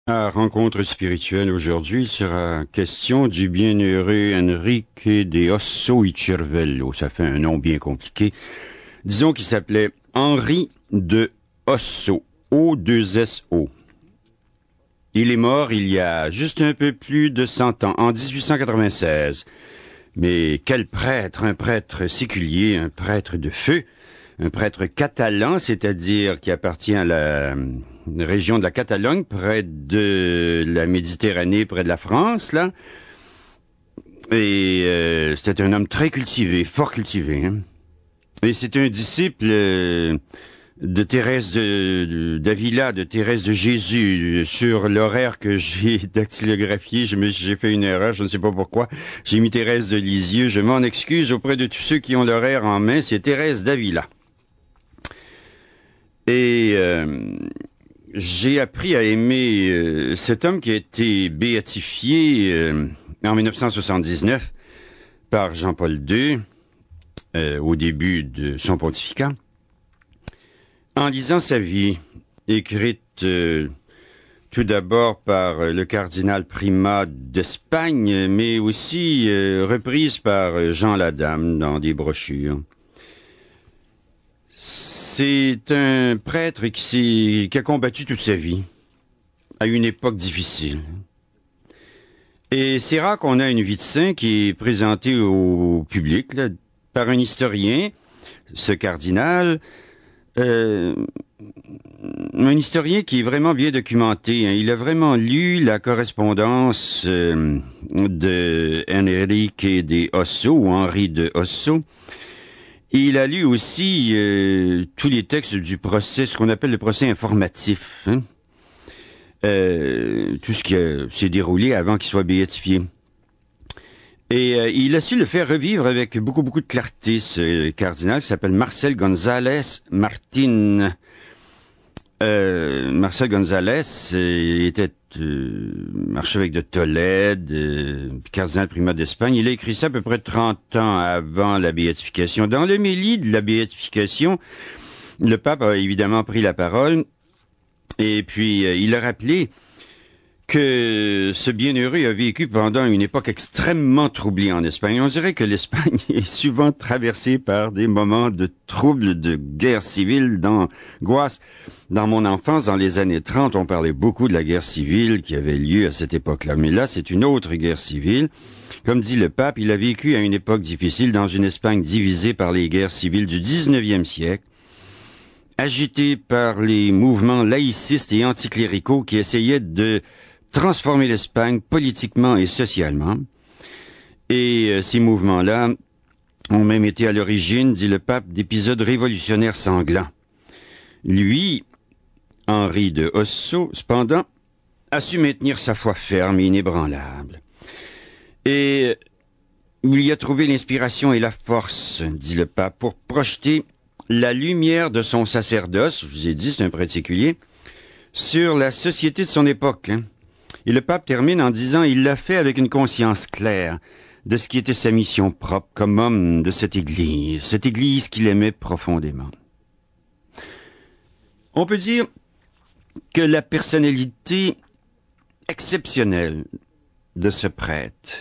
À Rencontre spirituelle aujourd'hui, il sera question du bienheureux Enrique de Osso y Cervello. Ça fait un nom bien compliqué. Disons qu'il s'appelait Henri de Osso, O-2-S-O. Il est mort il y a juste un peu plus de 100 ans, en 1896. Mais quel prêtre, un prêtre séculier, un prêtre de feu, un prêtre catalan, c'est-à-dire qui appartient à la région de la Catalogne, près de la Méditerranée, près de la France, là. Et c'était un homme très cultivé, fort cultivé. Hein? Et c'est un disciple de Thérèse d'Avila, de Thérèse de Jésus. Sur l'horaire que j'ai dactylographié, j'ai fait une erreur, je ne sais pas pourquoi. J'ai mis Thérèse de Lisieux, je m'en excuse auprès de tous ceux qui ont l'horaire en main, c'est Thérèse d'Avila. Et j'ai appris à aimer cet homme qui a été béatifié en 1979 par Jean-Paul II au début de son pontificat. En lisant sa vie, écrite tout d'abord par le cardinal Primat d'Espagne, mais aussi reprise par Jean Ladame dans des brochures. C'est un prêtre qui a combattu toute sa vie, à une époque difficile. Et c'est rare qu'on a une vie de saint qui est présentée au public là, par un historien, ce cardinal, un historien qui est vraiment bien documenté. Hein. Il a vraiment lu la correspondance de Enrique de Osso, ou Henri de Osso. Il a lu aussi tous les textes du procès, ce qu'on appelle le procès informatif. Hein? Tout ce qui s'est déroulé avant qu'il soit béatifié. Et il a su le faire revivre avec beaucoup de clarté, ce cardinal qui s'appelle Marcel González Martín. Marcel González était archevêque de Tolède, cardinal primat d'Espagne. Il a écrit ça à peu près 30 ans avant la béatification. Dans l'homélie de la béatification, le pape a évidemment pris la parole et puis il a rappelé que ce bienheureux a vécu pendant une époque extrêmement troublée en Espagne. On dirait que l'Espagne est souvent traversée par des moments de troubles, de guerre civile, d'angoisse. Dans mon enfance, dans les années 30, on parlait beaucoup de la guerre civile qui avait lieu à cette époque-là. Mais là, c'est une autre guerre civile. Comme dit le pape, il a vécu à une époque difficile dans une Espagne divisée par les guerres civiles du 19e siècle, agitée par les mouvements laïcistes et anticléricaux qui essayaient de transformer l'Espagne politiquement et socialement. Et ces mouvements-là ont même été à l'origine, dit le pape, d'épisodes révolutionnaires sanglants. Lui, Henri de Osso, cependant, a su maintenir sa foi ferme et inébranlable. Et il y a trouvé l'inspiration et la force, dit le pape, pour projeter la lumière de son sacerdoce, je vous ai dit, c'est un prêtre séculier, sur la société de son époque. Hein. Et le pape termine en disant « Il l'a fait avec une conscience claire de ce qui était sa mission propre comme homme de cette Église qu'il aimait profondément. » On peut dire que la personnalité exceptionnelle de ce prêtre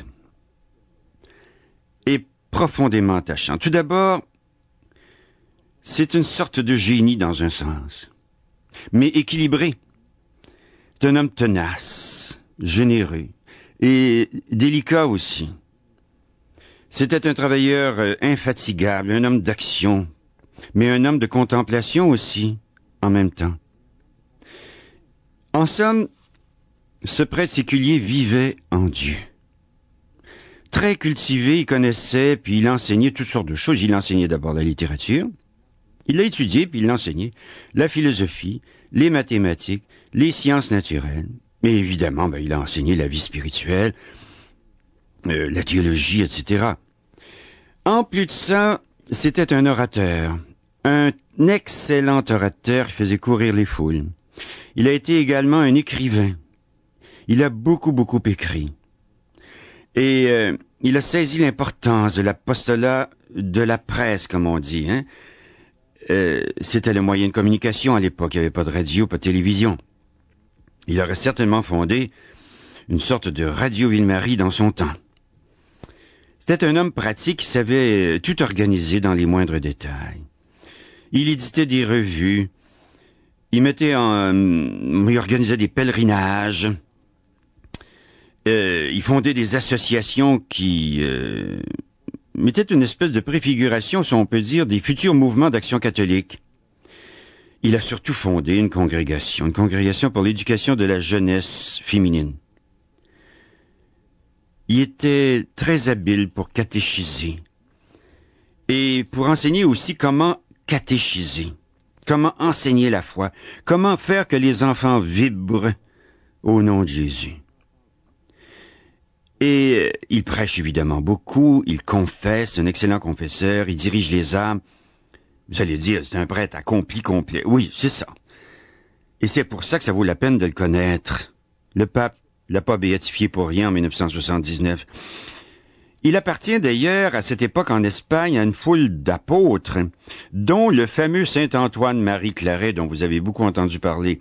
est profondément attachante. Tout d'abord, c'est une sorte de génie dans un sens, mais équilibré. C'est un homme tenace, généreux et délicat aussi. C'était un travailleur infatigable, un homme d'action, mais un homme de contemplation aussi, en même temps. En somme, ce prêtre séculier vivait en Dieu. Très cultivé, il connaissait, puis il enseignait toutes sortes de choses. Il enseignait d'abord la littérature, il l'a étudié, puis il l'enseignait, la philosophie, les mathématiques, les sciences naturelles. Mais évidemment, il a enseigné la vie spirituelle, la théologie, etc. En plus de ça, c'était un orateur, un excellent orateur qui faisait courir les foules. Il a été également un écrivain. Il a beaucoup écrit. Et il a saisi l'importance de l'apostolat de la presse, comme on dit. Hein? C'était le moyen de communication à l'époque. Il n'y avait pas de radio, pas de télévision. Il aurait certainement fondé une sorte de Radio Ville-Marie dans son temps. C'était un homme pratique qui savait tout organiser dans les moindres détails. Il éditait des revues, il organisait des pèlerinages, il fondait des associations qui mettaient une espèce de préfiguration, si on peut dire, des futurs mouvements d'action catholique. Il a surtout fondé une congrégation pour l'éducation de la jeunesse féminine. Il était très habile pour catéchiser et pour enseigner aussi comment catéchiser, comment enseigner la foi, comment faire que les enfants vibrent au nom de Jésus. Et il prêche évidemment beaucoup, il confesse, un excellent confesseur, il dirige les âmes. Vous allez dire, c'est un prêtre accompli complet. Oui, c'est ça. Et c'est pour ça que ça vaut la peine de le connaître. Le pape l'a pas béatifié pour rien en 1979. Il appartient d'ailleurs à cette époque en Espagne à une foule d'apôtres, dont le fameux Saint Antoine-Marie Claret, dont vous avez beaucoup entendu parler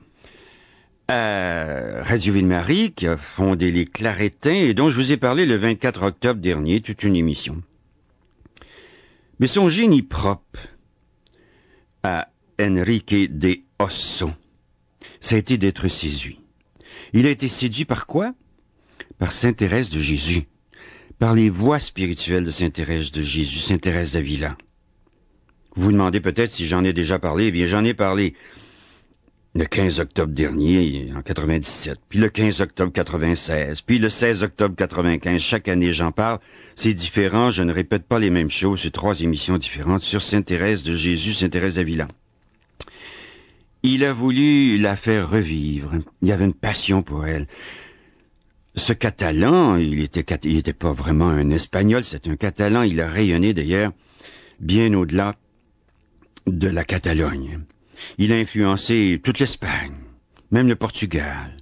à Radio Ville-Marie, qui a fondé les Claretins et dont je vous ai parlé le 24 octobre dernier, toute une émission. Mais son génie propre à Enrique de Osso, ça a été d'être séduit. Il a été séduit par quoi? Par Sainte Thérèse de Jésus, par les voies spirituelles de Sainte Thérèse de Jésus, Sainte Thérèse d'Avila. Vous vous demandez peut-être si j'en ai déjà parlé. Eh bien, j'en ai parlé le 15 octobre dernier, en 97, puis le 15 octobre 96, puis le 16 octobre 95. Chaque année, j'en parle. C'est différent, je ne répète pas les mêmes choses. C'est 3 émissions différentes sur Sainte Thérèse de Jésus, Sainte Thérèse d'Avila. Il a voulu la faire revivre. Il y avait une passion pour elle. Ce Catalan, il était pas vraiment un Espagnol, c'est un Catalan. Il a rayonné d'ailleurs bien au-delà de la Catalogne. Il a influencé toute l'Espagne, même le Portugal.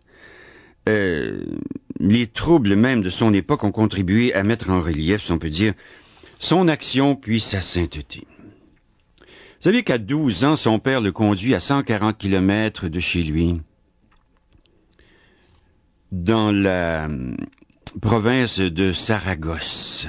Les troubles même de son époque ont contribué à mettre en relief, si on peut dire, son action puis sa sainteté. Vous savez qu'à 12 ans, son père le conduit à 140 kilomètres de chez lui, dans la province de Saragosse.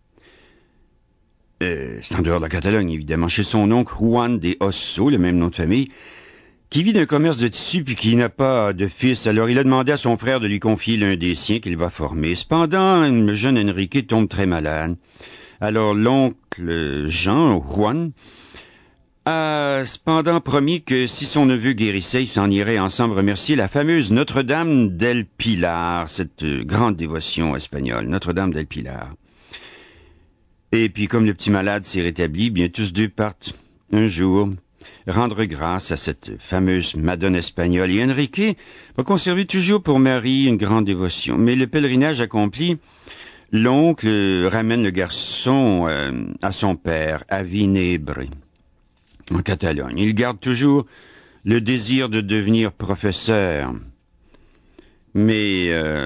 C'est en dehors de la Catalogne, évidemment, chez son oncle Juan de Osso, le même nom de famille, qui vit d'un commerce de tissus puis qui n'a pas de fils. Alors il a demandé à son frère de lui confier l'un des siens qu'il va former. Cependant, le jeune Enrique tombe très malade. Alors l'oncle Juan, a cependant promis que si son neveu guérissait, ils s'en iraient ensemble remercier la fameuse Notre-Dame del Pilar, cette grande dévotion espagnole, Notre-Dame del Pilar. Et puis comme le petit malade s'est rétabli, bien tous deux partent un jour rendre grâce à cette fameuse Madone espagnole. Et Enrique va conserver toujours pour Marie une grande dévotion. Mais le pèlerinage accompli, l'oncle ramène le garçon à son père, à Vinebre, en Catalogne. Il garde toujours le désir de devenir professeur. Mais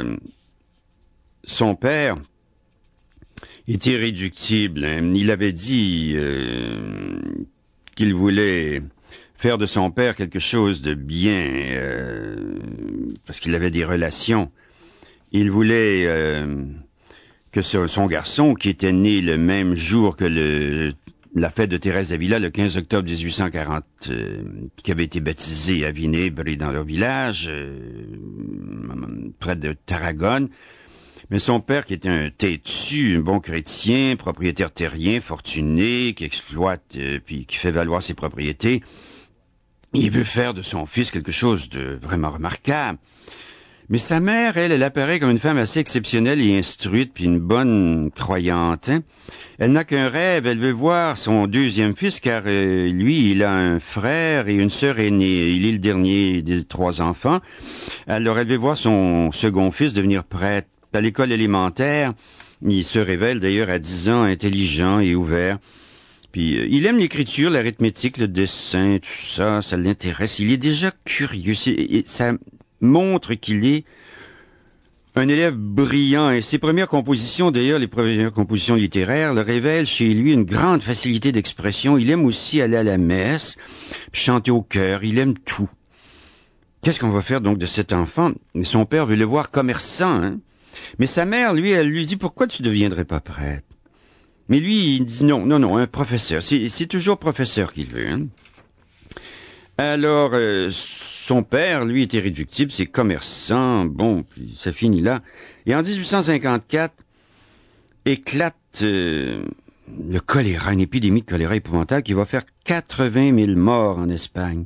son père était irréductible. Il avait dit qu'il voulait faire de son père quelque chose de bien, parce qu'il avait des relations. Il voulait que son garçon, qui était né le même jour que la fête de Thérèse d'Avila, le 15 octobre 1840, qui avait été baptisé à Vinebre, dans leur village, près de Tarragone. Mais son père, qui était un têtu, un bon chrétien, propriétaire terrien, fortuné, qui exploite, puis qui fait valoir ses propriétés, il veut faire de son fils quelque chose de vraiment remarquable. Mais sa mère, elle apparaît comme une femme assez exceptionnelle et instruite, puis une bonne croyante. Hein? Elle n'a qu'un rêve, elle veut voir son deuxième fils, car lui, il a un frère et une sœur aînée. Il est le dernier des 3 enfants. Alors, elle veut voir son second fils devenir prêtre. À l'école élémentaire, il se révèle d'ailleurs à 10 ans intelligent et ouvert. Puis il aime l'écriture, l'arithmétique, le dessin, tout ça, ça l'intéresse. Il est déjà curieux. Ça montre qu'il est un élève brillant. Et ses premières compositions, d'ailleurs, les premières compositions littéraires, le révèlent chez lui une grande facilité d'expression. Il aime aussi aller à la messe, chanter au chœur. Il aime tout. qu'est-ce qu'on va faire donc de cet enfant? Son père veut le voir commerçant, hein? Mais sa mère, lui, elle lui dit, pourquoi tu ne deviendrais pas prêtre? Mais lui, il dit non, un professeur. C'est toujours professeur qu'il veut, hein? Alors, son père, lui, est irréductible, c'est commerçant, bon, puis ça finit là. Et en 1854, éclate le choléra, une épidémie de choléra épouvantable qui va faire 80 000 morts en Espagne.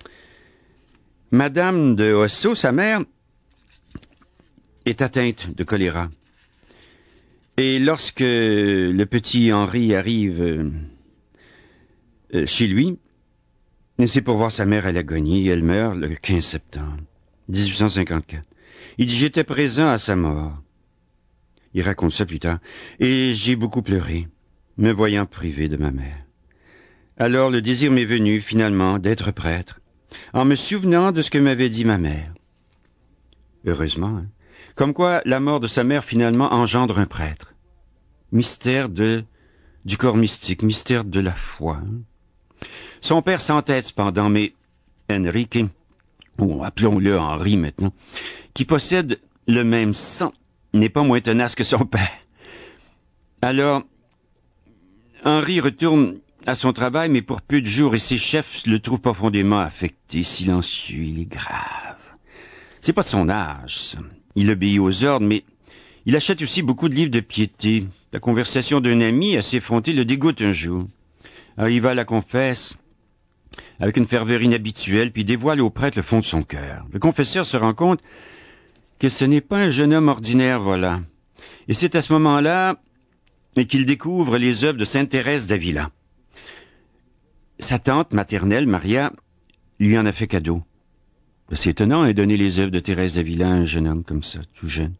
Madame de Osso, sa mère, est atteinte de choléra. Et lorsque le petit Henri arrive chez lui, c'est pour voir sa mère à l'agonie. Elle meurt le 15 septembre 1854. Il dit, j'étais présent à sa mort. Il raconte ça plus tard. Et j'ai beaucoup pleuré, me voyant privé de ma mère. Alors le désir m'est venu, finalement, d'être prêtre, en me souvenant de ce que m'avait dit ma mère. Heureusement, hein? Comme quoi la mort de sa mère, finalement, engendre un prêtre. Mystère du corps mystique, mystère de la foi. Hein? Son père s'entête cependant, mais Enrique, ou appelons-le Henri maintenant, qui possède le même sang, n'est pas moins tenace que son père. Alors, Henri retourne à son travail, mais pour peu de jours, et ses chefs le trouvent profondément affecté, silencieux, il est grave. C'est pas de son âge, ça. Il obéit aux ordres, mais il achète aussi beaucoup de livres de piété. La conversation d'un ami assez effronté le dégoûte un jour. Alors il va à la confesse, avec une ferveur inhabituelle, puis dévoile au prêtre le fond de son cœur. Le confesseur se rend compte que ce n'est pas un jeune homme ordinaire, voilà. Et c'est à ce moment-là qu'il découvre les œuvres de Sainte Thérèse d'Avila. Sa tante maternelle, Maria, lui en a fait cadeau. C'est étonnant de donner les œuvres de Thérèse d'Avila à un jeune homme comme ça, tout jeune.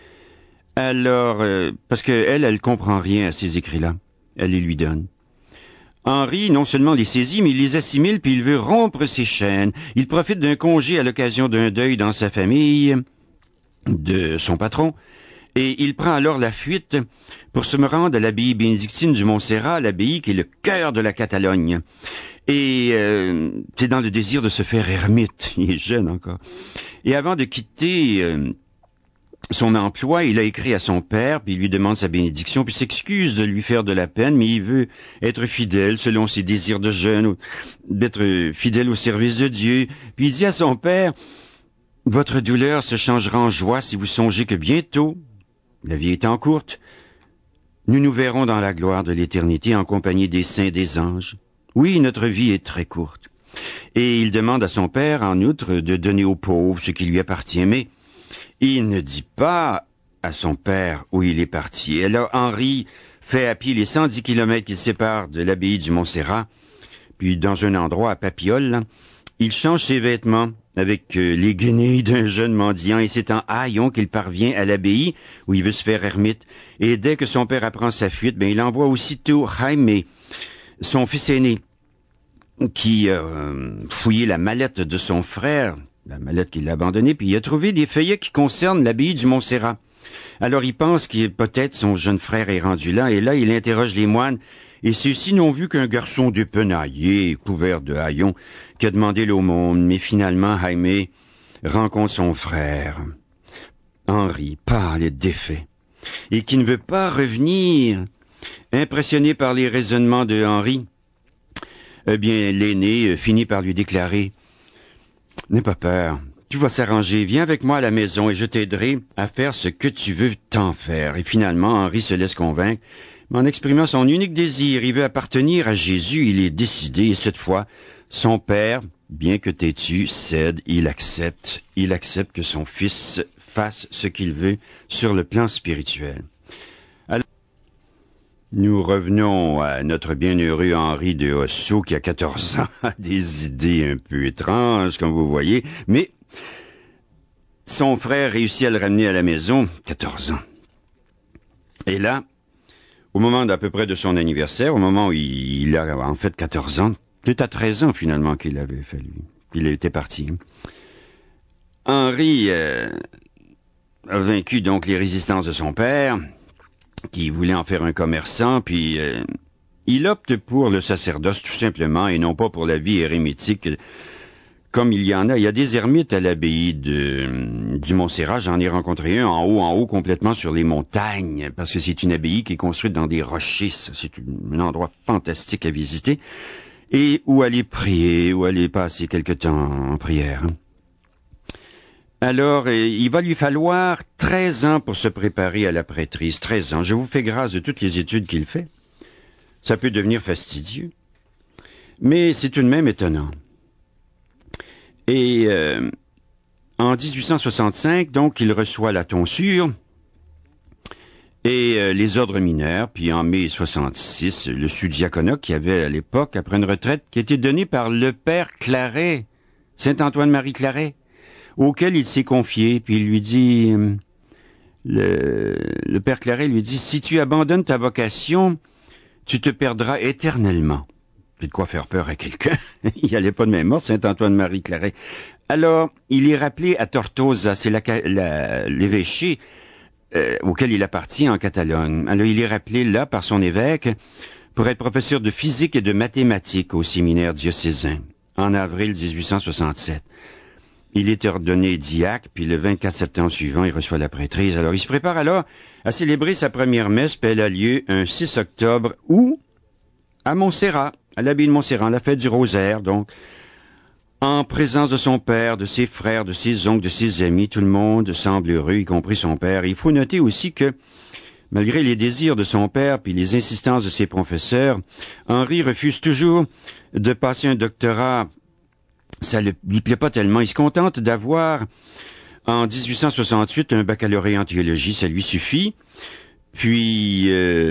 Alors, parce qu'elle comprend rien à ces écrits-là. Elle les lui donne. Henri, non seulement les saisit, mais il les assimile, puis il veut rompre ses chaînes. Il profite d'un congé à l'occasion d'un deuil dans sa famille, de son patron, et il prend alors la fuite pour se rendre à l'abbaye bénédictine du Montserrat, l'abbaye qui est le cœur de la Catalogne. Et c'est dans le désir de se faire ermite. Il est jeune encore. Et avant de quitter son emploi, il a écrit à son père, puis il lui demande sa bénédiction, puis s'excuse de lui faire de la peine, mais il veut être fidèle selon ses désirs de jeune, d'être fidèle au service de Dieu. Puis il dit à son père, « Votre douleur se changera en joie si vous songez que bientôt, la vie étant courte, nous nous verrons dans la gloire de l'éternité en compagnie des saints et des anges. Oui, notre vie est très courte. » Et il demande à son père, en outre, de donner aux pauvres ce qui lui appartient, mais il ne dit pas à son père où il est parti. Alors Henri fait à pied les 110 kilomètres qu'il sépare de l'abbaye du Montserrat, puis dans un endroit à Papiol, là, il change ses vêtements avec les guenilles d'un jeune mendiant, et c'est en haillons qu'il parvient à l'abbaye où il veut se faire ermite. Et dès que son père apprend sa fuite, il envoie aussitôt Jaime, son fils aîné, qui a fouillé la mallette de son frère, la mallette qu'il a abandonnée, puis il a trouvé des feuillets qui concernent l'abbaye du Montserrat. Alors il pense que peut-être son jeune frère est rendu là, et là il interroge les moines, et ceux-ci n'ont vu qu'un garçon dépenaillé, couvert de haillons, qui a demandé l'aumône, mais finalement Jaime rencontre son frère, Henri, pâle et défait, et qui ne veut pas revenir. Impressionné par les raisonnements de Henri, eh bien l'aîné finit par lui déclarer « N'aie pas peur, tout va s'arranger, viens avec moi à la maison et je t'aiderai à faire ce que tu veux t'en faire. » Et finalement, Henri se laisse convaincre, mais en exprimant son unique désir, il veut appartenir à Jésus, il est décidé, et cette fois, son père, bien que têtu, cède, il accepte que son fils fasse ce qu'il veut sur le plan spirituel. Alors, nous revenons à notre bienheureux Henri de Osso, qui a 14 ans, a des idées un peu étranges, comme vous voyez, mais son frère réussit à le ramener à la maison, 14 ans. Et là, au moment d'à peu près de son anniversaire, au moment où il a en fait 14 ans, c'est à 13 ans finalement qu'il avait fallu, qu'il était parti. Henri a vaincu donc les résistances de son père, qui voulait en faire un commerçant, puis il opte pour le sacerdoce tout simplement, et non pas pour la vie érémitique comme il y a des ermites à l'abbaye du Montserrat. J'en ai rencontré un en haut, complètement sur les montagnes, parce que c'est une abbaye qui est construite dans des rochers. C'est un endroit fantastique à visiter. Et où aller prier, où aller passer quelque temps en prière. Alors, il va lui falloir 13 ans pour se préparer à la prêtrise. 13 ans. Je vous fais grâce de toutes les études qu'il fait. Ça peut devenir fastidieux. Mais c'est tout de même étonnant. Et en 1865, donc, il reçoit la tonsure et les ordres mineurs, puis en mai 66, le sous-diaconat qu'il y avait à l'époque, après une retraite qui a été donnée par le père Claret, Saint-Antoine-Marie Claret, auquel il s'est confié, puis il lui dit, le père Claret lui dit, si tu abandonnes ta vocation, tu te perdras éternellement. C'est de quoi faire peur à quelqu'un. Il allait pas de même mort, Saint-Antoine-Marie Claret. Alors, il est rappelé à Tortosa, c'est l'évêché auquel il appartient en Catalogne. Alors, il est rappelé là par son évêque pour être professeur de physique et de mathématiques au séminaire diocésain en avril 1867. Il est ordonné diacre, puis le 24 septembre suivant, il reçoit la prêtrise. Alors, il se prépare alors à célébrer sa première messe, puis elle a lieu un 6 octobre, où? À Montserrat, à l'abbaye de Montserrat, la fête du rosaire, donc, en présence de son père, de ses frères, de ses oncles, de ses amis, tout le monde semble heureux, y compris son père. Il faut noter aussi que, malgré les désirs de son père puis les insistances de ses professeurs, Henri refuse toujours de passer un doctorat. Ça lui plaît pas tellement. Il se contente d'avoir, en 1868, un baccalauréat en théologie, ça lui suffit. Puis,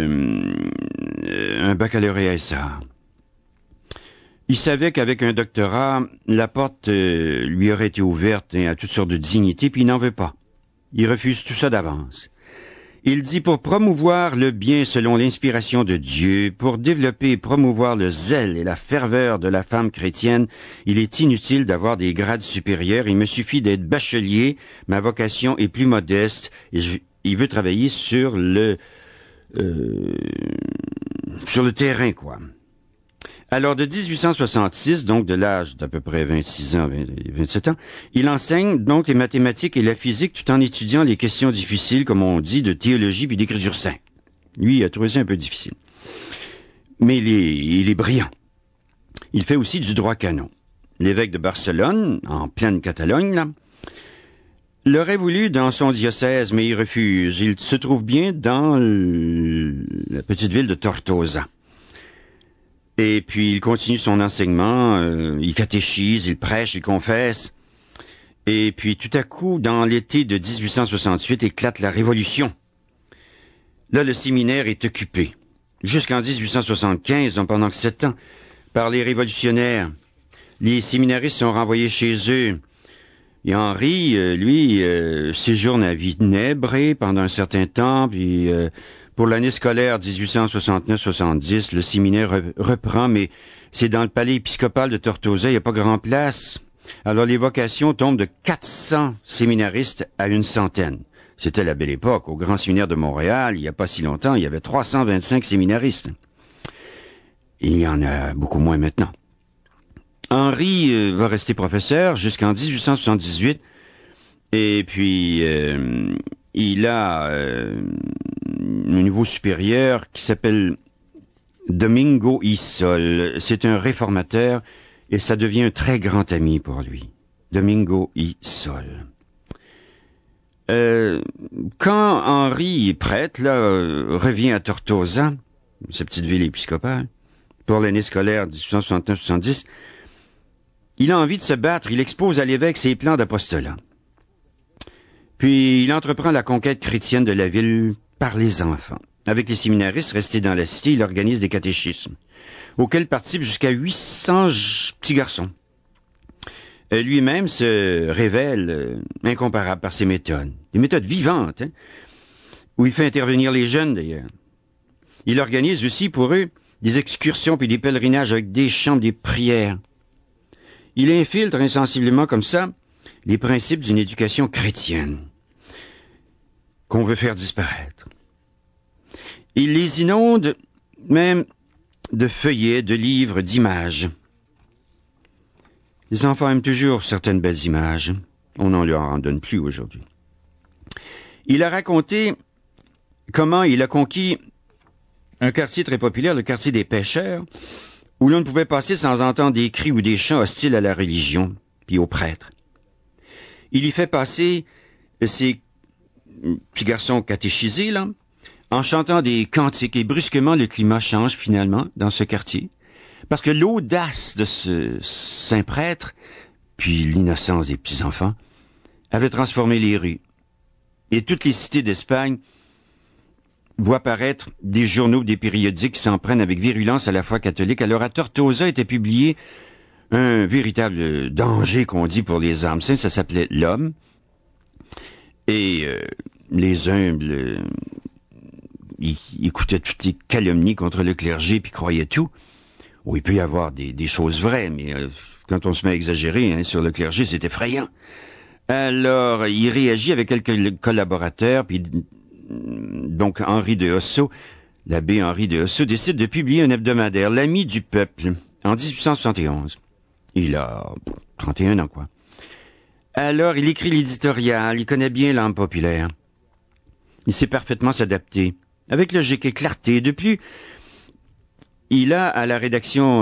un baccalauréat SA. Il savait qu'avec un doctorat, la porte lui aurait été ouverte à toutes sortes de dignités, puis il n'en veut pas. Il refuse tout ça d'avance. Il dit, pour promouvoir le bien selon l'inspiration de Dieu, pour développer et promouvoir le zèle et la ferveur de la femme chrétienne, il est inutile d'avoir des grades supérieurs, il me suffit d'être bachelier, ma vocation est plus modeste, et il veut travailler sur le terrain, quoi. Alors, de 1866, donc de l'âge d'à peu près 26 ans, 27 ans, il enseigne donc les mathématiques et la physique tout en étudiant les questions difficiles, comme on dit, de théologie puis d'écriture sainte. Lui, il a trouvé ça un peu difficile. Mais il est brillant. Il fait aussi du droit canon. L'évêque de Barcelone, en pleine Catalogne, là, l'aurait voulu dans son diocèse, mais il refuse. Il se trouve bien dans la petite ville de Tortosa. Et puis, il continue son enseignement, il catéchise, il prêche, il confesse. Et puis, tout à coup, dans l'été de 1868, éclate la Révolution. Là, le séminaire est occupé. Jusqu'en 1875, donc pendant 7 ans, par les révolutionnaires. Les séminaristes sont renvoyés chez eux. Et Henri, lui, séjourne à Vinebre pendant un certain temps, puis pour l'année scolaire 1869-70, le séminaire reprend, mais c'est dans le palais épiscopal de Tortosa, il n'y a pas grand place. Alors les vocations tombent de 400 séminaristes à 100. C'était la belle époque. Au Grand Séminaire de Montréal, il n'y a pas si longtemps, il y avait 325 séminaristes. Il y en a beaucoup moins maintenant. Henri va rester professeur jusqu'en 1878, et puis il a un niveau supérieur qui s'appelle Domingo y Sol. C'est un réformateur, et ça devient un très grand ami pour lui. Domingo y Sol. Quand Henri, prêtre, revient à Tortosa, sa petite ville épiscopale, pour l'année scolaire 1869-70, il a envie de se battre. Il expose à l'évêque ses plans d'apostolat. Puis il entreprend la conquête chrétienne de la ville par les enfants. Avec les séminaristes restés dans la cité, il organise des catéchismes, auxquels participent jusqu'à 800 petits garçons. Lui-même se révèle incomparable par ses méthodes. Des méthodes vivantes, où il fait intervenir les jeunes, d'ailleurs. Il organise aussi pour eux des excursions puis des pèlerinages avec des chants, des prières. Il infiltre insensiblement comme ça les principes d'une éducation chrétienne qu'on veut faire disparaître. Il les inonde même de feuillets, de livres, d'images. Les enfants aiment toujours certaines belles images. On n'en leur en donne plus aujourd'hui. Il a raconté comment il a conquis un quartier très populaire, le quartier des pêcheurs, où l'on ne pouvait passer sans entendre des cris ou des chants hostiles à la religion, puis aux prêtres. Il y fait passer ces petits garçons catéchisés, là, en chantant des cantiques, et brusquement le climat change finalement dans ce quartier, parce que l'audace de ce saint prêtre, puis l'innocence des petits-enfants, avait transformé les rues. Et toutes les cités d'Espagne voient paraître des journaux, des périodiques qui s'en prennent avec virulence à la foi catholique. Alors à Tortosa était publié un véritable danger qu'on dit pour les âmes saintes, ça s'appelait l'homme. Et les humbles ils écoutaient toutes les calomnies contre le clergé puis croyaient tout. Oh, il peut y avoir des choses vraies, mais quand on se met à exagérer sur le clergé, c'est effrayant. Alors, il réagit avec quelques collaborateurs, puis donc Henri de Osso, l'abbé Henri de Osso, décide de publier un hebdomadaire, L'Ami du Peuple, en 1871. Il a 31 ans, quoi. Alors, il écrit l'éditorial, il connaît bien l'âme populaire. Il sait parfaitement s'adapter, avec logique et clarté. De plus, il a à la rédaction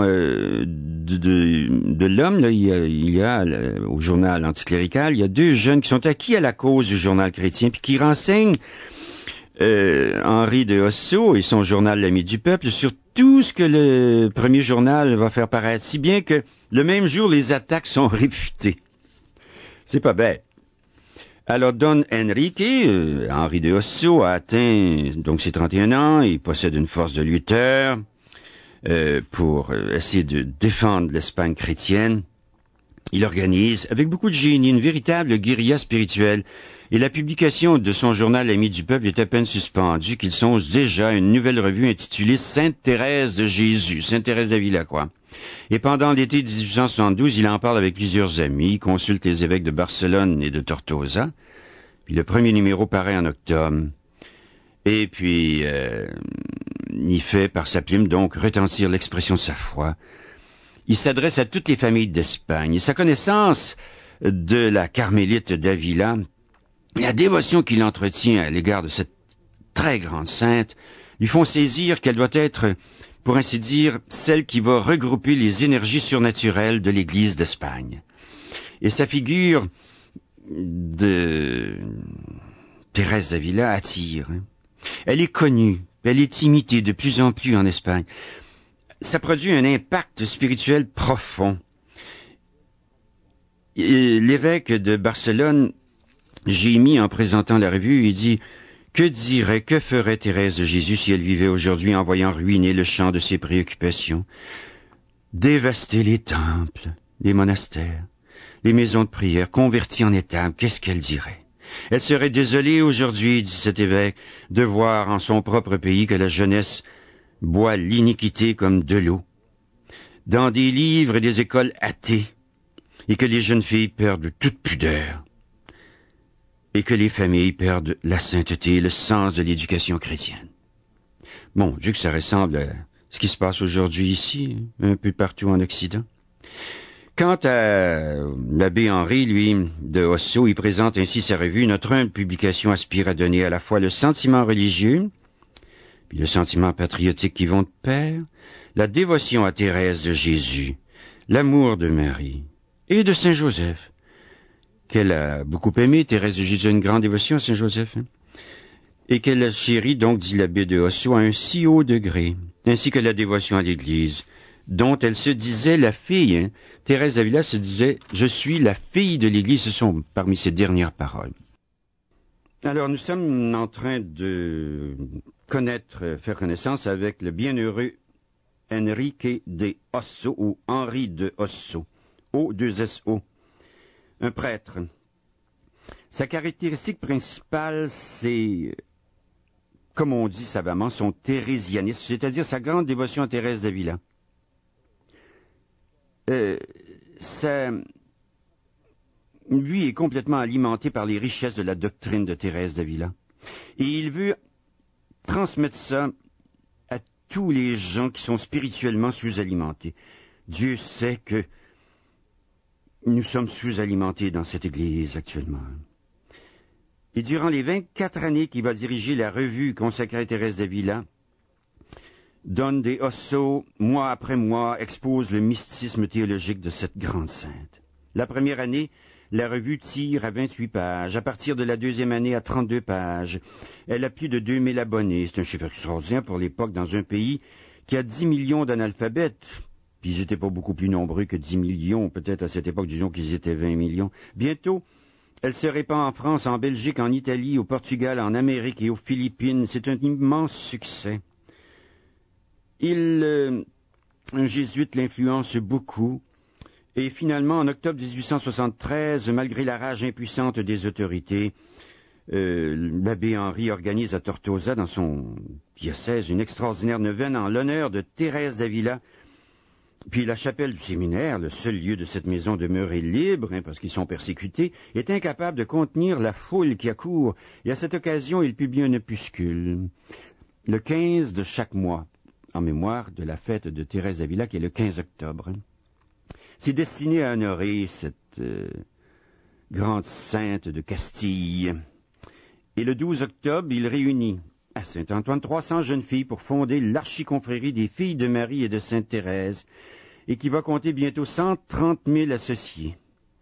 de l'Homme, là, il y a au journal anticlérical, il y a 2 jeunes qui sont acquis à la cause du journal chrétien, puis qui renseignent Henri de Osso et son journal L'Ami du Peuple sur tout ce que le premier journal va faire paraître, si bien que le même jour, les attaques sont réfutées. C'est pas bête. Alors, Don Enrique, Henri de Osso, a atteint donc ses 31 ans, il possède une force de lutteur pour essayer de défendre l'Espagne chrétienne. Il organise, avec beaucoup de génie, une véritable guérilla spirituelle, et la publication de son journal L'Ami du Peuple est à peine suspendue qu'il songe déjà à une nouvelle revue intitulée Sainte Thérèse de Jésus, Sainte Thérèse d'Avila, quoi. Et pendant l'été 1872, il en parle avec plusieurs amis, consulte les évêques de Barcelone et de Tortosa. Puis le premier numéro paraît en octobre. Et puis, il fait par sa plume donc retentir l'expression de sa foi. Il s'adresse à toutes les familles d'Espagne. Et sa connaissance de la carmélite d'Avila, la dévotion qu'il entretient à l'égard de cette très grande sainte, lui font saisir qu'elle doit être, pour ainsi dire, celle qui va regrouper les énergies surnaturelles de l'Église d'Espagne. Et sa figure de Thérèse d'Avila attire. Elle est connue, elle est imitée de plus en plus en Espagne. Ça produit un impact spirituel profond. Et l'évêque de Barcelone, Jérémie, en présentant la revue, il dit « Que ferait Thérèse de Jésus si elle vivait aujourd'hui en voyant ruiner le champ de ses préoccupations, dévaster les temples, les monastères, les maisons de prière, converties en étables, qu'est-ce qu'elle dirait? Elle serait désolée aujourd'hui, dit cet évêque, de voir en son propre pays que la jeunesse boit l'iniquité comme de l'eau, dans des livres et des écoles athées, et que les jeunes filles perdent toute pudeur, et que les familles perdent la sainteté et le sens de l'éducation chrétienne. » Bon, Dieu que ça ressemble à ce qui se passe aujourd'hui ici, un peu partout en Occident. Quant à l'abbé Henri, lui, de Osso, il présente ainsi sa revue. Notre humble publication aspire à donner à la fois le sentiment religieux, puis le sentiment patriotique qui vont de pair, la dévotion à Thérèse de Jésus, l'amour de Marie et de Saint Joseph, qu'elle a beaucoup aimé. Thérèse de Jésus a une grande dévotion à Saint Joseph, et qu'elle a chéri, donc, dit l'abbé de Osso, à un si haut degré, ainsi que la dévotion à l'Église, dont elle se disait la fille. Thérèse d'Avila se disait « Je suis la fille de l'Église ». Ce sont parmi ses dernières paroles. Alors, nous sommes en train de faire connaissance avec le bienheureux Enrique de Osso, ou Henri de Osso, O2SO, un prêtre. Sa caractéristique principale, c'est, comme on dit savamment, son thérésianisme, c'est-à-dire sa grande dévotion à Thérèse d'Avila. Lui est complètement alimenté par les richesses de la doctrine de Thérèse d'Avila. Et il veut transmettre ça à tous les gens qui sont spirituellement sous-alimentés. Dieu sait que Nous sommes sous-alimentés dans cette église actuellement. Et durant les 24 années qu'il va diriger la revue consacrée à Thérèse d'Avila, Donde Osso, mois après mois, expose le mysticisme théologique de cette grande sainte. La première année, la revue tire à 28 pages. À partir de la deuxième année, à 32 pages. Elle a plus de 2000 abonnés. C'est un chiffre extraordinaire pour l'époque dans un pays qui a 10 millions d'analphabètes. Puis ils n'étaient pas beaucoup plus nombreux que 10 millions. Peut-être à cette époque, disons qu'ils étaient 20 millions. Bientôt, elle se répand en France, en Belgique, en Italie, au Portugal, en Amérique et aux Philippines. C'est un immense succès. Un jésuite l'influence beaucoup. Et finalement, en octobre 1873, malgré la rage impuissante des autorités, l'abbé Henri organise à Tortosa, dans son diocèse, une extraordinaire neuvaine en l'honneur de Thérèse d'Avila. Puis la chapelle du séminaire, le seul lieu de cette maison demeurée libre, parce qu'ils sont persécutés, est incapable de contenir la foule qui accourt. Et à cette occasion, il publie un opuscule, le 15 de chaque mois, en mémoire de la fête de Thérèse d'Avila, qui est le 15 octobre. C'est destiné à honorer cette grande sainte de Castille. Et le 12 octobre, il réunit à Saint-Antoine 300 jeunes filles pour fonder l'archiconfrérie des filles de Marie et de Sainte-Thérèse, et qui va compter bientôt 130 000 associés.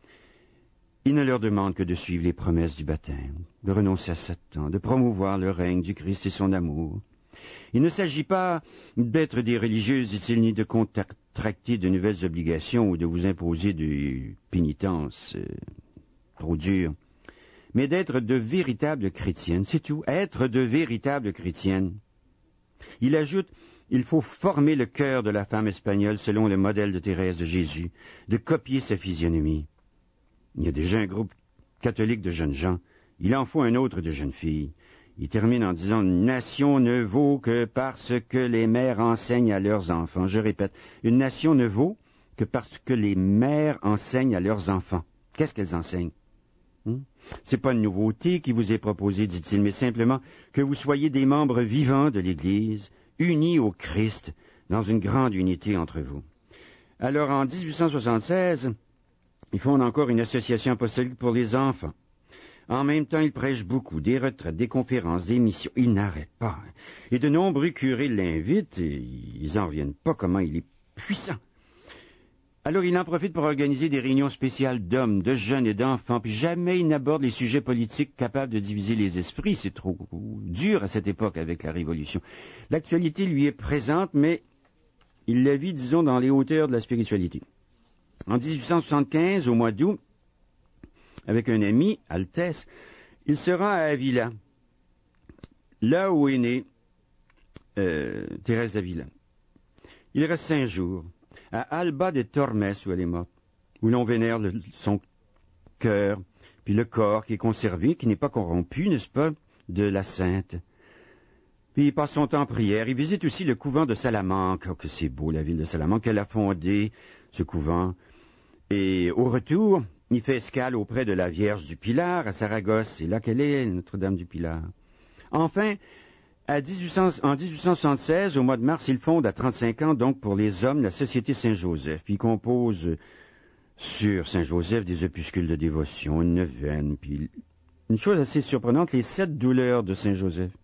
Il ne leur demande que de suivre les promesses du baptême, de renoncer à Satan, de promouvoir le règne du Christ et son amour. Il ne s'agit pas d'être des religieuses, dit-il, ni de contracter de nouvelles obligations ou de vous imposer des pénitences trop dures, mais d'être de véritables chrétiennes, c'est tout, être de véritables chrétiennes. Il ajoute, il faut former le cœur de la femme espagnole selon le modèle de Thérèse de Jésus, de copier sa physionomie. Il y a déjà un groupe catholique de jeunes gens, il en faut un autre de jeunes filles. Il termine en disant « Une nation ne vaut que parce que les mères enseignent à leurs enfants. » Je répète, une nation ne vaut que parce que les mères enseignent à leurs enfants. Qu'est-ce qu'elles enseignent? C'est pas une nouveauté qui vous est proposée, dit-il, mais simplement que vous soyez des membres vivants de l'Église, unis au Christ, dans une grande unité entre vous. Alors, en 1876, ils fondent encore une association apostolique pour les enfants. En même temps, il prêche beaucoup, des retraites, des conférences, des missions. Il n'arrête pas. Et de nombreux curés l'invitent, et ils n'en reviennent pas comment il est puissant. Alors il en profite pour organiser des réunions spéciales d'hommes, de jeunes et d'enfants, puis jamais il n'aborde les sujets politiques capables de diviser les esprits. C'est trop dur à cette époque avec la Révolution. L'actualité lui est présente, mais il la vit, disons, dans les hauteurs de la spiritualité. En 1875, au mois d'août, avec un ami, Altesse, il se rend à Avila, là où est née Thérèse d'Avila. Il reste 5 jours, à Alba de Tormes, où elle est morte, où l'on vénère son cœur, puis le corps qui est conservé, qui n'est pas corrompu, n'est-ce pas, de la sainte. Puis il passe son temps en prière. Il visite aussi le couvent de Salamanque. Oh, que c'est beau, la ville de Salamanque, qu'elle a fondé, ce couvent. Et au retour, il fait escale auprès de la Vierge du Pilar, à Saragosse. C'est là qu'elle est, Notre-Dame du Pilar. Enfin, en 1876, au mois de mars, il fonde à 35 ans, donc pour les hommes, la Société Saint-Joseph. Puis il compose sur Saint-Joseph des opuscules de dévotion, une neuvaine, puis une chose assez surprenante, les 7 douleurs de Saint-Joseph.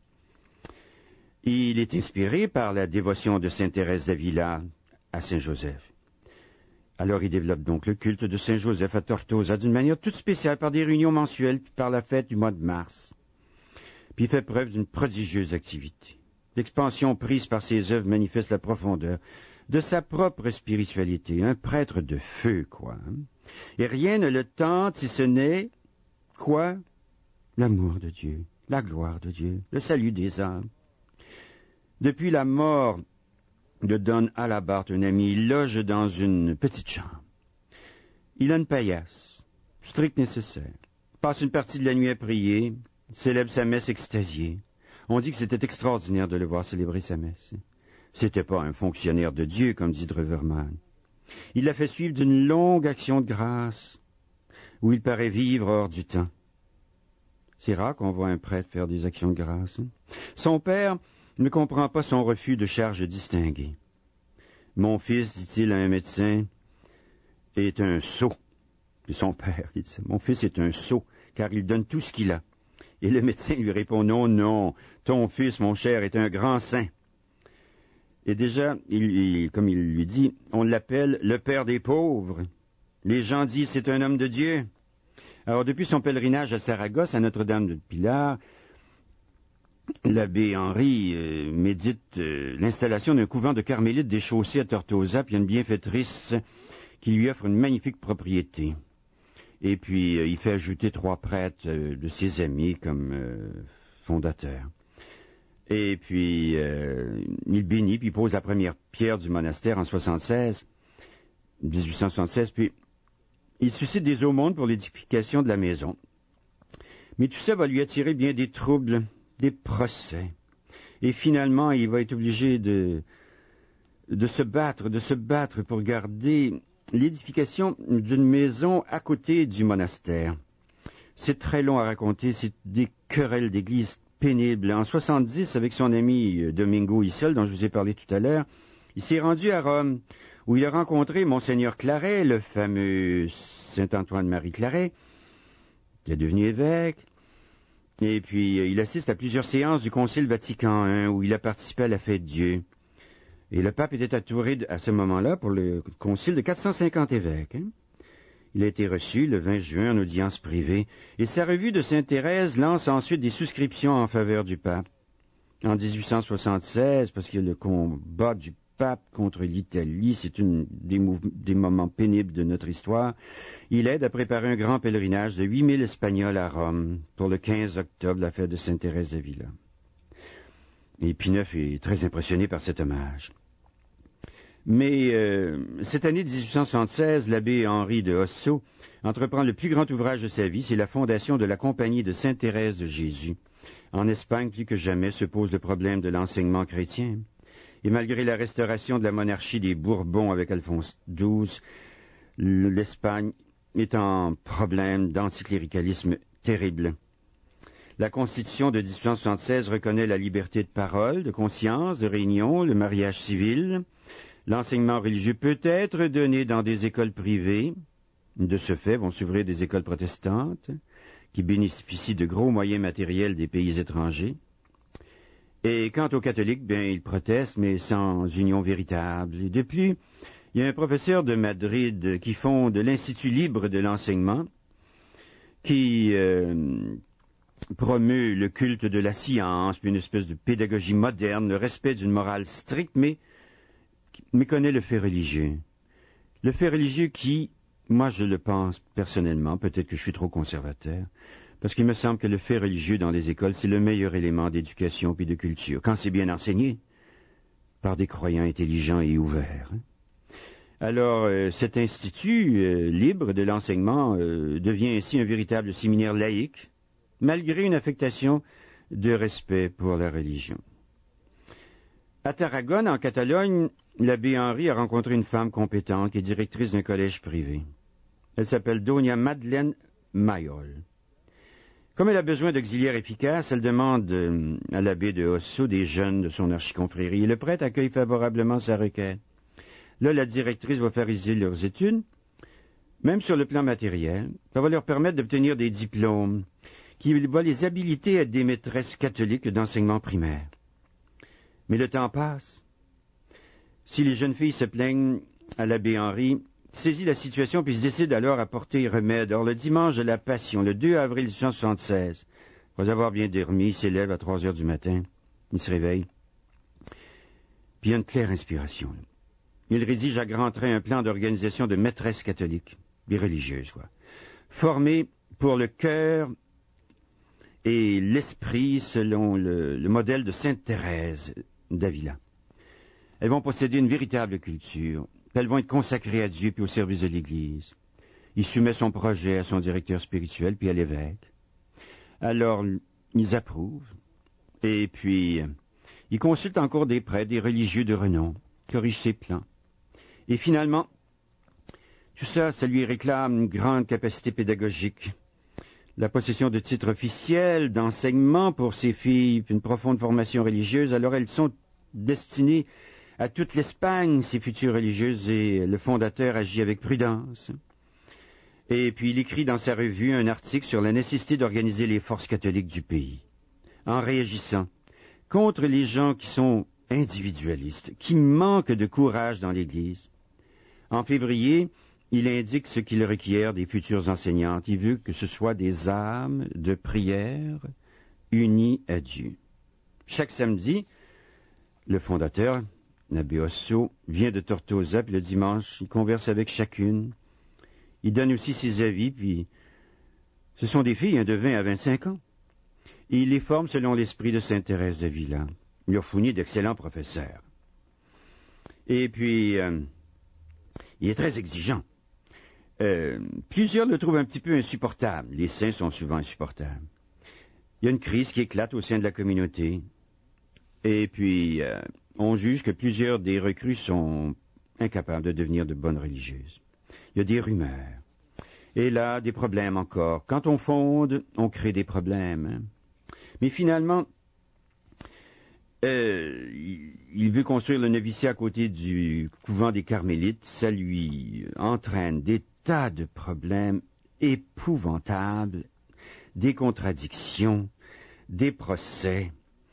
Il est inspiré par la dévotion de Sainte Thérèse d'Avila à Saint-Joseph. Alors il développe donc le culte de Saint-Joseph à Tortosa d'une manière toute spéciale, par des réunions mensuelles, puis par la fête du mois de mars. Puis il fait preuve d'une prodigieuse activité. L'expansion prise par ses œuvres manifeste la profondeur de sa propre spiritualité, un prêtre de feu, quoi. Et rien ne le tente si ce n'est, quoi? L'amour de Dieu, la gloire de Dieu, le salut des âmes. Depuis la mort de Don Alabart, un ami, il loge dans une petite chambre. Il a une paillasse, strict nécessaire, passe une partie de la nuit à prier, célèbre sa messe extasiée. On dit que c'était extraordinaire de le voir célébrer sa messe. C'était pas un fonctionnaire de Dieu, comme dit Dreverman. Il l'a fait suivre d'une longue action de grâce, où il paraît vivre hors du temps. C'est rare qu'on voit un prêtre faire des actions de grâce. Son père ne comprend pas son refus de charges distinguées. Mon fils, dit-il à un médecin, est un sot. de son père qui dit « Mon fils est un sot, car il donne tout ce qu'il a. » Et le médecin lui répond « Non, non, ton fils, mon cher, est un grand saint. » Et déjà, comme il lui dit, on l'appelle le père des pauvres. Les gens disent « C'est un homme de Dieu. » Alors, depuis son pèlerinage à Saragosse, à Notre-Dame de Pilar, l'abbé Henri médite l'installation d'un couvent de carmélites des Chaussées à Tortosa, puis il y a une bienfaitrice qui lui offre une magnifique propriété. Et puis, il fait ajouter 3 prêtres de ses amis comme fondateurs. Et puis, il bénit, puis il pose la première pierre du monastère en 1876, puis il suscite des aumônes pour l'édification de la maison. Mais tout ça va lui attirer bien des troubles, des procès. Et finalement, il va être obligé de se battre pour garder l'édification d'une maison à côté du monastère. C'est très long à raconter, c'est des querelles d'église pénibles. En 70, avec son ami Domingo Issel, dont je vous ai parlé tout à l'heure, il s'est rendu à Rome, où il a rencontré Monseigneur Claret, le fameux Saint-Antoine-Marie Claret, qui est devenu évêque. Et puis, il assiste à plusieurs séances du Concile Vatican I, où il a participé à la fête de Dieu. Et le pape était entouré à ce moment-là, pour le concile, de 450 évêques. Il a été reçu le 20 juin en audience privée, et sa revue de Sainte-Thérèse lance ensuite des souscriptions en faveur du pape. En 1876, parce que le combat du pape contre l'Italie, c'est des moments pénibles de notre histoire, il aide à préparer un grand pèlerinage de 8000 Espagnols à Rome pour le 15 octobre, la fête de Sainte-Thérèse d'Avila. Et Pie IX est très impressionné par cet hommage. Mais cette année 1876, l'abbé Henri de Osso entreprend le plus grand ouvrage de sa vie, c'est la fondation de la Compagnie de Sainte-Thérèse de Jésus. En Espagne, plus que jamais, se pose le problème de l'enseignement chrétien. Et malgré la restauration de la monarchie des Bourbons avec Alphonse XII, l'Espagne est en problème d'anticléricalisme terrible. La Constitution de 1876 reconnaît la liberté de parole, de conscience, de réunion, le mariage civil. L'enseignement religieux peut être donné dans des écoles privées. De ce fait, vont s'ouvrir des écoles protestantes qui bénéficient de gros moyens matériels des pays étrangers. Et quant aux catholiques, ils protestent, mais sans union véritable. Et de plus, il y a un professeur de Madrid qui fonde l'Institut libre de l'enseignement, qui promeut le culte de la science, puis une espèce de pédagogie moderne, le respect d'une morale stricte, mais méconnaît le fait religieux. Le fait religieux qui, moi je le pense personnellement, peut-être que je suis trop conservateur, parce qu'il me semble que le fait religieux dans les écoles, c'est le meilleur élément d'éducation puis de culture, quand c'est bien enseigné, par des croyants intelligents et ouverts. Alors, cet institut libre de l'enseignement devient ainsi un véritable séminaire laïque, malgré une affectation de respect pour la religion. À Tarragone, en Catalogne, l'abbé Henri a rencontré une femme compétente qui est directrice d'un collège privé. Elle s'appelle Doña Madeleine Mayol. Comme elle a besoin d'auxiliaires efficaces, elle demande à l'abbé de Osso des jeunes de son archiconfrérie, et le prêtre accueille favorablement sa requête. Là, la directrice va faire réaliser leurs études, même sur le plan matériel. Ça va leur permettre d'obtenir des diplômes qui va les habiliter à être des maîtresses catholiques d'enseignement primaire. Mais le temps passe. Si les jeunes filles se plaignent à l'abbé Henri, saisit la situation puis se décide alors à porter remède. Or, le dimanche de la Passion, le 2 avril 1876, après avoir bien dormi, il s'élève à 3 heures du matin. Il se réveille. Puis il y a une claire inspiration. Il rédige à grands traits un plan d'organisation de maîtresses catholiques, et religieuses, formées pour le cœur et l'esprit selon le modèle de Sainte Thérèse d'Avila. Elles vont posséder une véritable culture. Elles vont être consacrées à Dieu puis au service de l'Église. Il soumet son projet à son directeur spirituel puis à l'évêque. Alors, ils approuvent. Et puis, ils consultent encore des prêtres, des religieux de renom, corrigent ses plans. Et finalement, tout ça, ça lui réclame une grande capacité pédagogique. La possession de titres officiels, d'enseignement pour ses filles, puis une profonde formation religieuse. Alors, elles sont destinées à toute l'Espagne, ces futures religieuses, et le fondateur agit avec prudence. Et puis il écrit dans sa revue un article sur la nécessité d'organiser les forces catholiques du pays, en réagissant contre les gens qui sont individualistes, qui manquent de courage dans l'Église. En février, il indique ce qu'il requiert des futures enseignantes. Il veut que ce soit des âmes de prière unies à Dieu. Chaque samedi, le fondateur, l'abbé Osso, vient de Tortosa, puis le dimanche, il converse avec chacune. Il donne aussi ses avis, puis ce sont des filles de 20 à 25 ans. Et il les forme selon l'esprit de Sainte Thérèse d'Avila. Il leur fournit d'excellents professeurs. Et puis, il est très exigeant. Plusieurs le trouvent un petit peu insupportable. Les saints sont souvent insupportables. Il y a une crise qui éclate au sein de la communauté. Et puis, on juge que plusieurs des recrues sont incapables de devenir de bonnes religieuses. Il y a des rumeurs. Et là, des problèmes encore. Quand on fonde, on crée des problèmes. Hein? Mais finalement, il veut construire le noviciat à côté du couvent des Carmélites. Ça lui entraîne des tas de problèmes épouvantables, des contradictions, des procès.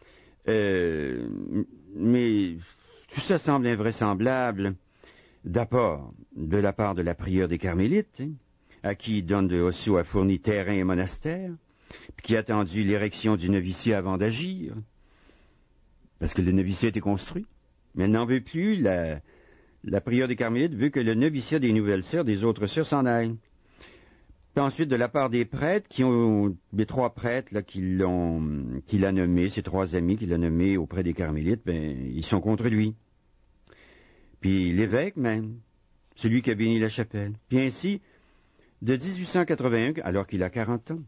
Mais tout ça semble invraisemblable. D'abord, de la part de la prieure des Carmélites, hein, à qui Don de Osso a fourni terrain et monastère, puis qui a attendu l'érection du noviciat avant d'agir, parce que le noviciat était construit. Mais elle n'en veut plus. La prieure des Carmélites veut que le noviciat des nouvelles sœurs, des autres sœurs, s'en aille. Puis ensuite, de la part des prêtres, des trois prêtres là, qu'il a nommés, ces trois amis qu'il a nommés auprès des Carmélites, ils sont contre lui. Puis l'évêque même, celui qui a béni la chapelle. Puis ainsi, de 1881, alors qu'il a 40 ans,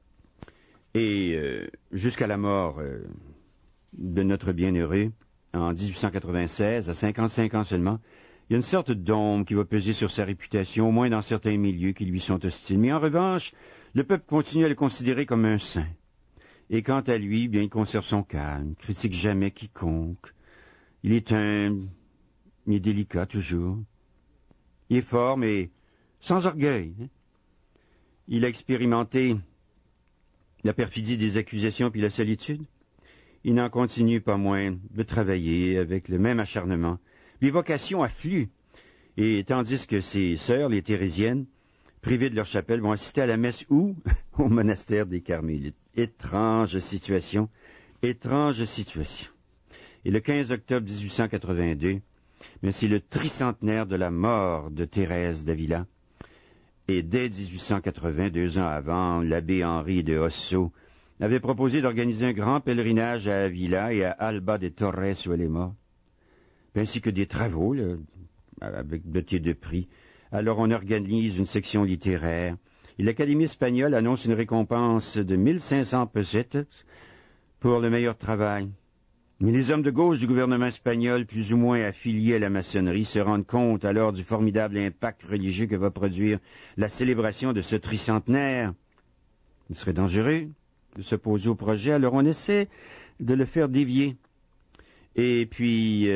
et jusqu'à la mort de notre bienheureux, en 1896, à 55 ans seulement, il y a une sorte d'ombre qui va peser sur sa réputation, au moins dans certains milieux qui lui sont hostiles. Mais en revanche, le peuple continue à le considérer comme un saint. Et quant à lui, bien, il conserve son calme, critique jamais quiconque. Il est humble, il est délicat toujours. Il est fort, mais sans orgueil. Hein? Il a expérimenté la perfidie des accusations puis la solitude. Il n'en continue pas moins de travailler avec le même acharnement. Les vocations affluent, et tandis que ses sœurs, les thérésiennes, privées de leur chapelle, vont assister à la messe ou au monastère des Carmélites. Étrange situation, étrange situation. Et le 15 octobre 1882, c'est le tricentenaire de la mort de Thérèse d'Avila. Et dès 1880, 2 ans avant, l'abbé Henri de Osso avait proposé d'organiser un grand pèlerinage à Avila et à Alba de Torres où elle est morte, ainsi que des travaux là, avec dotés de prix. Alors on organise une section littéraire et l'Académie espagnole annonce une récompense de 1500 pesetas pour le meilleur travail. Mais les hommes de gauche du gouvernement espagnol, plus ou moins affiliés à la maçonnerie, se rendent compte alors du formidable impact religieux que va produire la célébration de ce tricentenaire. Il serait dangereux de s'opposer au projet, alors on essaie de le faire dévier. Et puis,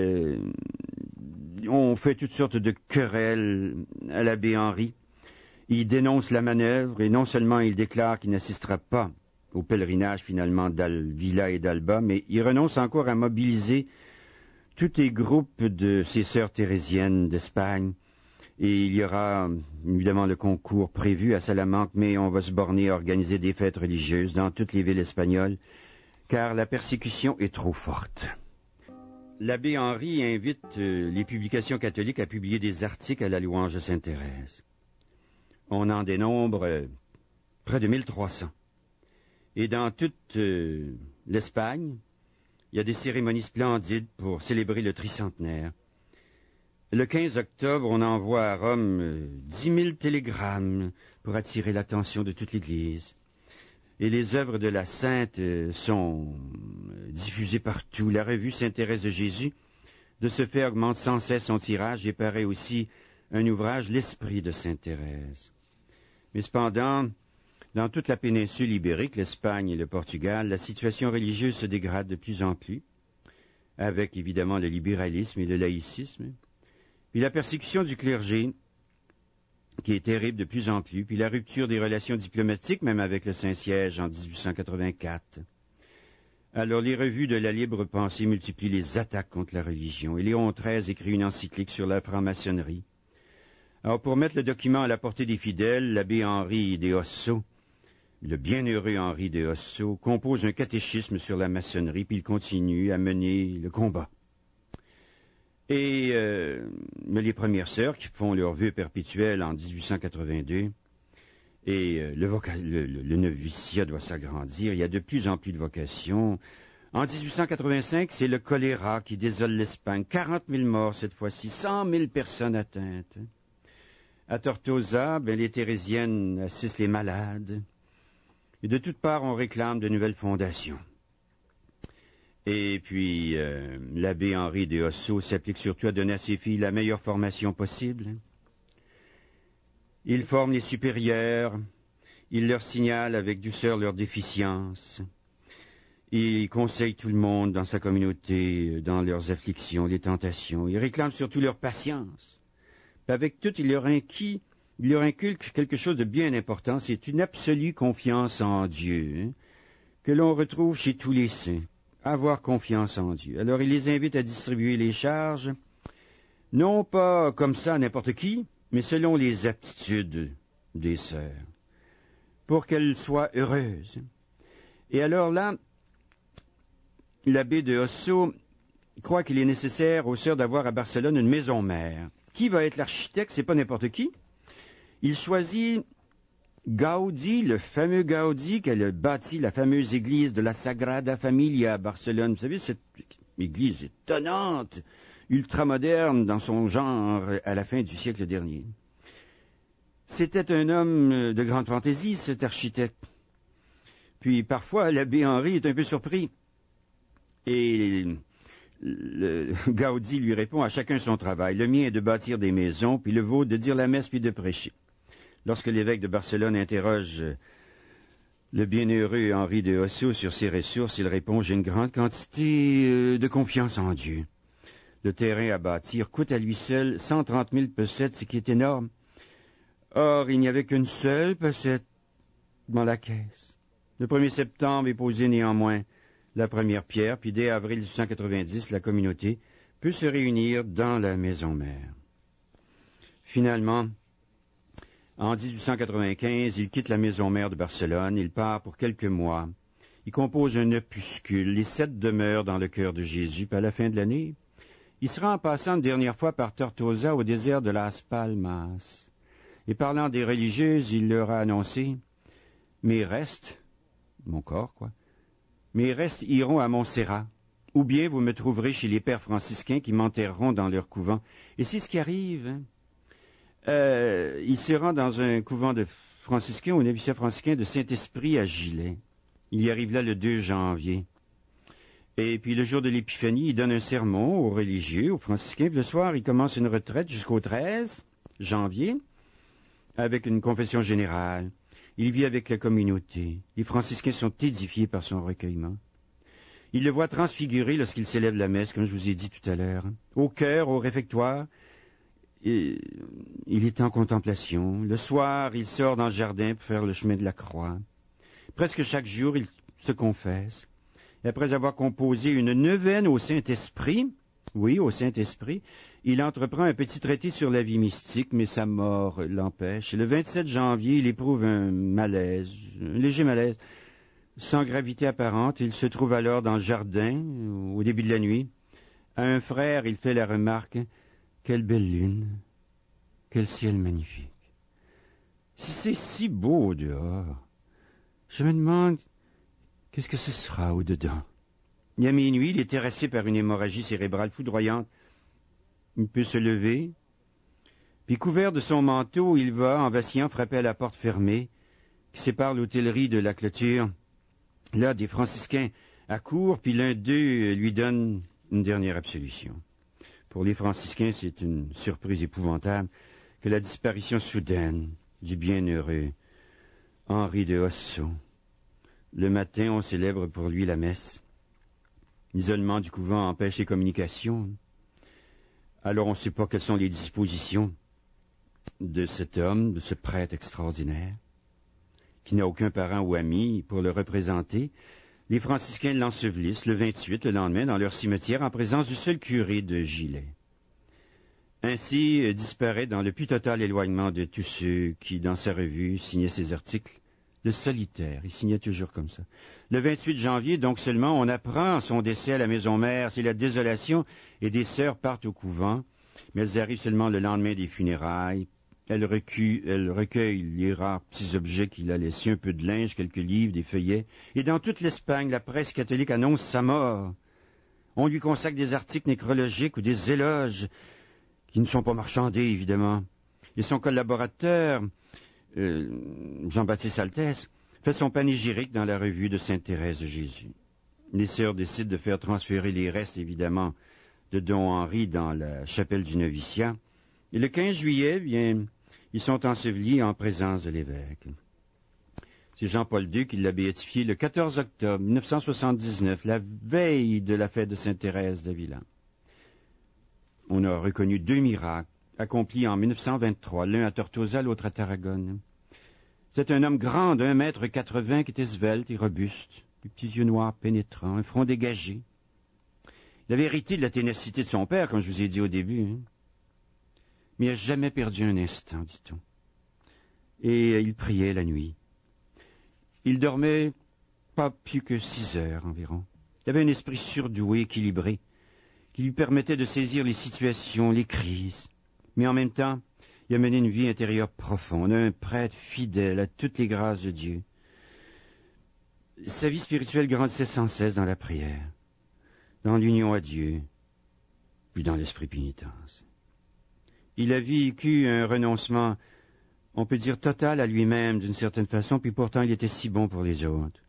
on fait toutes sortes de querelles à l'abbé Henri. Il dénonce la manœuvre et non seulement il déclare qu'il n'assistera pas au pèlerinage finalement d'Avila et d'Alba, mais il renonce encore à mobiliser tous les groupes de ses sœurs thérésiennes d'Espagne. Et il y aura évidemment le concours prévu à Salamanque, mais on va se borner à organiser des fêtes religieuses dans toutes les villes espagnoles, car la persécution est trop forte. L'abbé Henri invite les publications catholiques à publier des articles à la louange de Sainte Thérèse. On en dénombre près de 1300. Et dans toute l'Espagne, il y a des cérémonies splendides pour célébrer le tricentenaire. Le 15 octobre, on envoie à Rome 10 000 télégrammes pour attirer l'attention de toute l'Église. Et les œuvres de la Sainte sont diffusées partout. La revue Sainte Thérèse de Jésus, de ce fait, augmente sans cesse son tirage et paraît aussi un ouvrage, L'Esprit de Sainte Thérèse. Mais cependant, dans toute la péninsule ibérique, l'Espagne et le Portugal, la situation religieuse se dégrade de plus en plus, avec évidemment le libéralisme et le laïcisme. Puis la persécution du clergé qui est terrible de plus en plus, puis la rupture des relations diplomatiques, même avec le Saint-Siège en 1884. Alors les revues de la libre pensée multiplient les attaques contre la religion, et Léon XIII écrit une encyclique sur la franc-maçonnerie. Alors pour mettre le document à la portée des fidèles, l'abbé Henri de Osso, le bienheureux Henri de Osso, compose un catéchisme sur la maçonnerie, puis il continue à mener le combat. Et les premières sœurs qui font leur vœu perpétuel en 1882, et le noviciat doit s'agrandir, il y a de plus en plus de vocations. En 1885, c'est le choléra qui désole l'Espagne, 40 000 morts cette fois-ci, 100 000 personnes atteintes. À Tortosa, les thérésiennes assistent les malades, et de toutes parts on réclame de nouvelles fondations. Et puis, l'abbé Henri de Osso s'applique surtout à donner à ses filles la meilleure formation possible. Il forme les supérieurs, il leur signale avec douceur leurs déficiences. Il conseille tout le monde dans sa communauté, dans leurs afflictions, les tentations. Il réclame surtout leur patience. Puis avec tout, il leur inculque quelque chose de bien important, c'est une absolue confiance en Dieu, que l'on retrouve chez tous les saints. Avoir confiance en Dieu. Alors il les invite à distribuer les charges, non pas comme ça à n'importe qui, mais selon les aptitudes des sœurs, pour qu'elles soient heureuses. Et alors là, l'abbé de Osso croit qu'il est nécessaire aux sœurs d'avoir à Barcelone une maison mère. Qui va être l'architecte? C'est pas n'importe qui. Il choisit Gaudi, le fameux Gaudi, qui a bâti la fameuse église de la Sagrada Familia à Barcelone. Vous savez, cette église étonnante, ultramoderne dans son genre à la fin du siècle dernier. C'était un homme de grande fantaisie, cet architecte. Puis parfois, l'abbé Henri est un peu surpris. Et le Gaudi lui répond: à chacun son travail. Le mien est de bâtir des maisons, puis le vôtre de dire la messe puis de prêcher. Lorsque l'évêque de Barcelone interroge le bienheureux Henri de Osso sur ses ressources, il répond: j'ai une grande quantité de confiance en Dieu. Le terrain à bâtir coûte à lui seul 130 000 pessettes, ce qui est énorme. Or, il n'y avait qu'une seule pesette dans la caisse. Le 1er septembre est posé néanmoins la première pierre, puis dès avril 1890, la communauté peut se réunir dans la maison mère. Finalement, en 1895, il quitte la maison mère de Barcelone, il part pour quelques mois. Il compose un opuscule, les 7 demeures dans le cœur de Jésus, puis à la fin de l'année, il sera en passant une dernière fois par Tortosa au désert de Las Palmas. Et parlant des religieuses, il leur a annoncé: mes restes, mon corps quoi, mes restes iront à Montserrat, ou bien vous me trouverez chez les pères franciscains qui m'enterreront dans leur couvent. Et c'est ce qui arrive, hein. Il se rend dans un couvent de franciscains, au noviciat franciscain de Saint-Esprit à Gilet. Il y arrive là le 2 janvier. Et puis le jour de l'Épiphanie, il donne un sermon aux religieux, aux franciscains. Puis le soir, il commence une retraite jusqu'au 13 janvier, avec une confession générale. Il vit avec la communauté. Les franciscains sont édifiés par son recueillement. Il le voit transfiguré lorsqu'il célèbre la messe, comme je vous ai dit tout à l'heure. Au chœur, au réfectoire, il est en contemplation. Le soir, il sort dans le jardin pour faire le chemin de la croix. Presque chaque jour, il se confesse. Et après avoir composé une neuvaine au Saint-Esprit, oui, au Saint-Esprit, il entreprend un petit traité sur la vie mystique, mais sa mort l'empêche. Le 27 janvier, il éprouve un léger malaise, sans gravité apparente. Il se trouve alors dans le jardin, au début de la nuit. À un frère, il fait la remarque: quelle belle lune, quel ciel magnifique. C'est si beau dehors. Je me demande qu'est-ce que ce sera au-dedans. Et à minuit, il est terrassé par une hémorragie cérébrale foudroyante. Il peut se lever, puis couvert de son manteau, il va, en vacillant, frapper à la porte fermée qui sépare l'hôtellerie de la clôture. Là, des franciscains accourent, puis l'un d'eux lui donne une dernière absolution. Pour les franciscains, c'est une surprise épouvantable que la disparition soudaine du bienheureux Henri de Osso. Le matin, on célèbre pour lui la messe. L'isolement du couvent empêche les communications. Alors on ne sait pas quelles sont les dispositions. de cet homme, de ce prêtre extraordinaire, qui n'a aucun parent ou ami pour le représenter, les franciscains l'ensevelissent le 28, le lendemain, dans leur cimetière, en présence du seul curé de Gilet. Ainsi disparaît dans le plus total éloignement de tous ceux qui, dans sa revue, signaient ses articles, le solitaire. Il signait toujours comme ça. Le 28 janvier, donc seulement, on apprend son décès à la maison mère. C'est la désolation, et des sœurs partent au couvent, mais elles arrivent seulement le lendemain des funérailles. Elle recueille les rares petits objets qu'il a laissés, un peu de linge, quelques livres, des feuillets. Et dans toute l'Espagne, la presse catholique annonce sa mort. On lui consacre des articles nécrologiques ou des éloges, qui ne sont pas marchandés, évidemment. Et son collaborateur, Jean-Baptiste Altès, fait son panégyrique dans la revue de Sainte-Thérèse de Jésus. Les sœurs décident de faire transférer les restes, évidemment, de Don Henri dans la chapelle du noviciat. Et le 15 juillet, bien, ils sont ensevelis en présence de l'évêque. C'est Jean-Paul II qui l'a béatifié le 14 octobre 1979, la veille de la fête de Sainte-Thérèse d'Avila. On a reconnu 2 miracles accomplis en 1923, l'un à Tortosa, l'autre à Tarragone. C'est un homme grand d'1,80 m qui était svelte et robuste, des petits yeux noirs pénétrants, un front dégagé. Il avait hérité de la ténacité de son père, comme je vous ai dit au début, hein. Mais il n'a jamais perdu un instant, dit-on. Et il priait la nuit. Il dormait pas plus que 6 heures environ. Il avait un esprit surdoué, équilibré, qui lui permettait de saisir les situations, les crises. Mais en même temps, il a mené une vie intérieure profonde, un prêtre fidèle à toutes les grâces de Dieu. Sa vie spirituelle grandissait sans cesse dans la prière, dans l'union à Dieu, puis dans l'esprit pénitence. Il a vécu un renoncement, on peut dire total à lui-même d'une certaine façon, puis pourtant il était si bon pour les autres.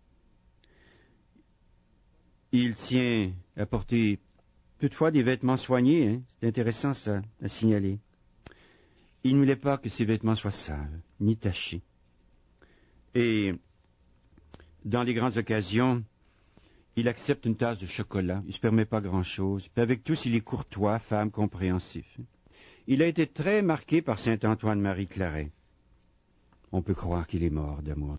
Il tient à porter toutefois des vêtements soignés, hein. C'est intéressant ça à signaler. Il ne voulait pas que ses vêtements soient sales, ni tachés. Et dans les grandes occasions, il accepte une tasse de chocolat, il ne se permet pas grand-chose, puis avec tous il est courtois, femme, compréhensif. Il a été très marqué par saint Antoine-Marie Claret. On peut croire qu'il est mort d'amour.